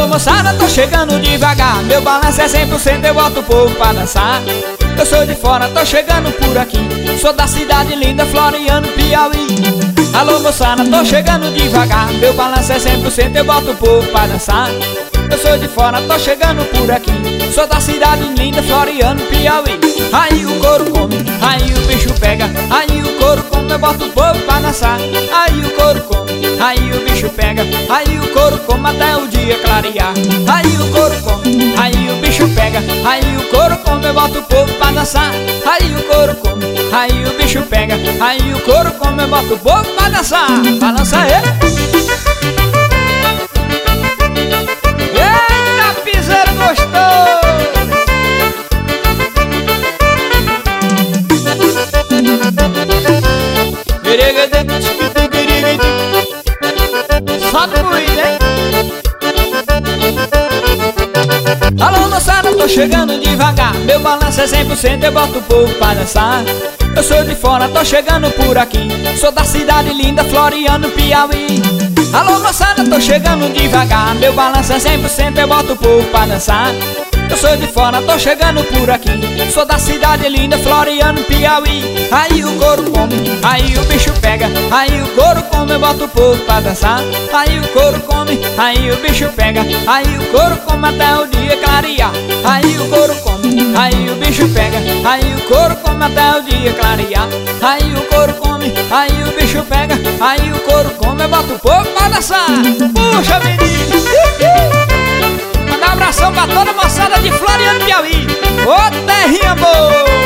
moçada, tô chegando devagar. Meu balanço é 100%, eu boto o povo pra dançar. Eu sou de fora, tô chegando por aqui. Sou da cidade linda, Floriano, Piauí. Alô moçada, tô chegando devagar. Meu balanço é 100%, eu boto o povo pra dançar. Eu sou de fora, tô chegando por aqui. Sou da cidade linda, Floriano, Piauí. Aí o couro come, aí o bicho pega. Aí o couro come, eu boto o povo pra dançar. Aí o couro come, aí o bicho pega. Aí o couro come até o dia clarear. Aí o couro come, aí o bicho pega. Aí o couro come, eu boto o povo pra dançar. Aí o couro come, aí o bicho pega. Aí o couro come, eu boto o povo pra dançar. Balança aí. Sobe muito, hein? Alô moçada, tô chegando devagar. Meu balanço é 100%, eu boto o povo pra dançar. Eu sou de fora, tô chegando por aqui. Sou da cidade linda, Floriano, Piauí. Alô moçada, tô chegando devagar. Meu balanço é 100%, eu boto o povo pra dançar. Eu sou de fora, tô chegando por aqui. Sou da cidade linda, Floriano, Piauí. Aí o couro come, aí o bicho pega. Aí o couro come, eu boto o povo pra dançar. Aí o couro come, aí o bicho pega. Aí o couro come até o dia clarear. Aí o couro come, aí o bicho pega. Aí o couro come até o dia clarear. Aí o couro come, aí o bicho pega. Aí o couro come, eu boto o povo pra dançar. Puxa menino, manda um abração pra toda a moçada de Floriano, Piauí. Ô terrinha boa!